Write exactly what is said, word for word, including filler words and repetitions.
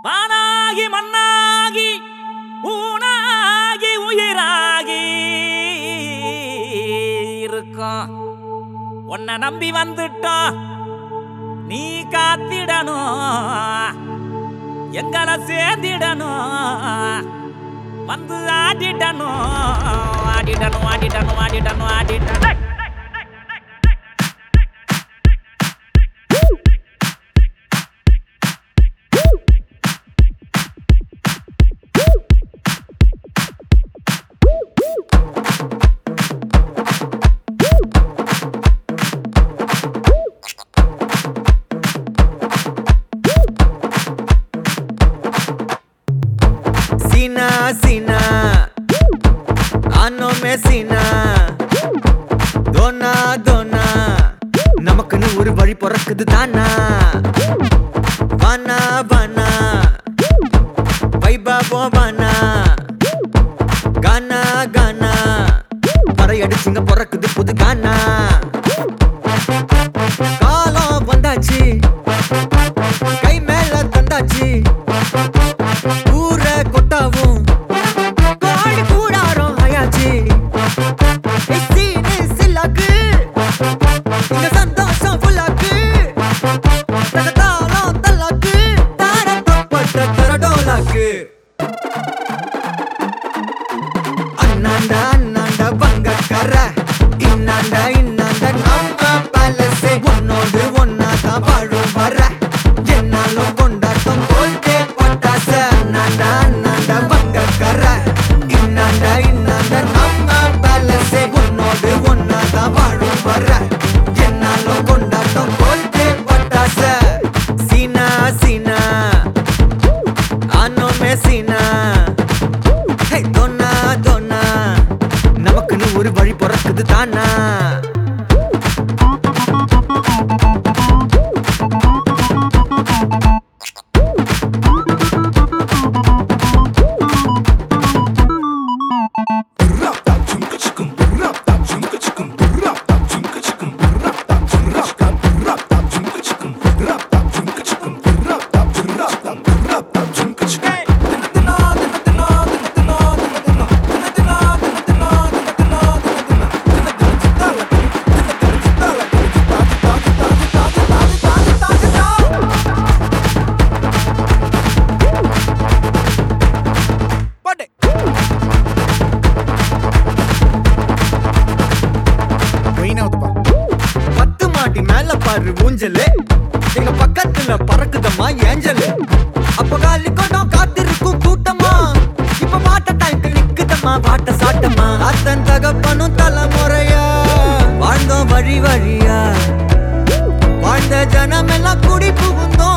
வானாகி மண்ணாகி ஊனாகி உயிராகி இருக்கோம். உன்னை நம்பி வந்துட்டோம், நீ காத்திடணும், எங்களை சேர்ந்திடணும், வந்து ஆடிடணும் ஆடிடணும் ஆடிடணும் ஆடிடணும் ஆடிடணும். सीना सीना आनो में सीना दोना दोना நமக்குன்னு ஒரு வழி பிறக்குது தானா வானா வானா வைபா போவானா கானா கானா பறையடிச்சுங்க பிறக்குது புது கானா காலம் வந்தாச்சு கை மேல தந்தாச்சு ஊரை கொட்டாவும் கோடி கூடாரம் ஆயாச்சு சீனு சில்லாக்கு இங்க சந்தோஷம் புல்லாக்கு தாளம் தல்லாக்கு தாரப்பட்ட தரடோலாக்கு அண்ணாண்டா அண்ணாண்டா பங்கக்கர இன்னாண்டா இன்னாண்டா நம்ம பேலஸே உன்னோடு ஒன்னாதான் வாழும் வர என்னாலும் கொண்டாட்டம் போல்டே பட்டாச அண்ணாண்டா அண்ணாண்டா பங்கக்கர இன்னாண்டா இன்னாண்டா நம்ம பேலஸே உன்னோடு ஒன்னாதான் வாழும் வர என்னாலும் கொண்டாட்டம் போல்டே பட்டாச சீனா சீனா ஆனோ மே சீனா ஹே தோனா தோனா நமக்குன்னு ஒரு வழி பிறக்குது தானா பத்து மாடி மேல பாரு ஊஞ்சலு எங்க பக்கத்துல பறக்குதம்மா ஏஞ்சலு அப்ப காலி கொண்டோம் காத்திருக்கும் கூட்டமா இப்ப மாட்ட டைம் நிக்குதம்மா பாட்ட சாட்டமா அத்தன் தகப்பனும் தலைமுறையா வாழ்ந்தோம் வழி வழியா வாழ்ந்த ஜனமெல்லாம் குடி புகுந்தோம்